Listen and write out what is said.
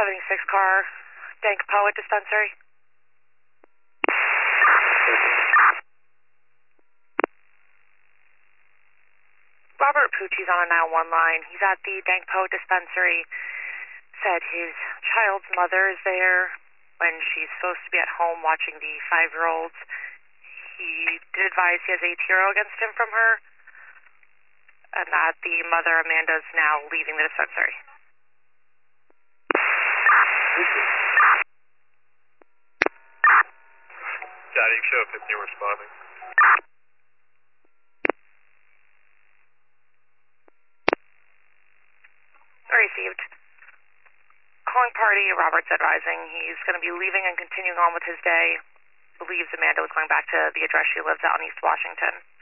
76 car, Dank Poet Dispensary. Robert Pucci's on a 911 line. He's at the Dank Poet Dispensary. Said his child's mother is there when she's supposed to be at home watching the 5-year-olds. He did advise he has a TRO against him from her, and that the mother, Amanda, is now leaving the dispensary. Daddy, show 15 responding. Received. Calling party, Robert's advising he's going to be leaving and continuing on with his day. Believes Amanda was going back to the address she lives out in East Washington.